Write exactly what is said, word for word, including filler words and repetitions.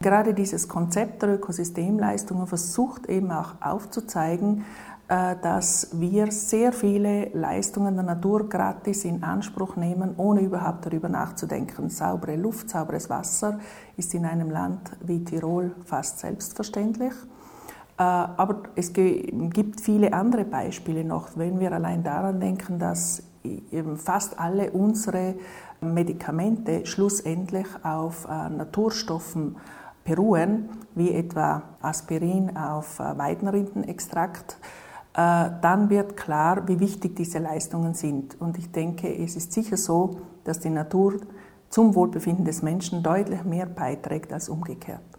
gerade dieses Konzept der Ökosystemleistungen versucht eben auch aufzuzeigen, dass wir sehr viele Leistungen der Natur gratis in Anspruch nehmen, ohne überhaupt darüber nachzudenken. Saubere Luft, sauberes Wasser ist in einem Land wie Tirol fast selbstverständlich. Aber es gibt viele andere Beispiele noch, wenn wir allein daran denken, dass fast alle unsere Medikamente schlussendlich auf Naturstoffen beruhen, wie etwa Aspirin auf Weidenrindenextrakt. Dann wird klar, wie wichtig diese Leistungen sind. Und ich denke, es ist sicher so, dass die Natur zum Wohlbefinden des Menschen deutlich mehr beiträgt als umgekehrt.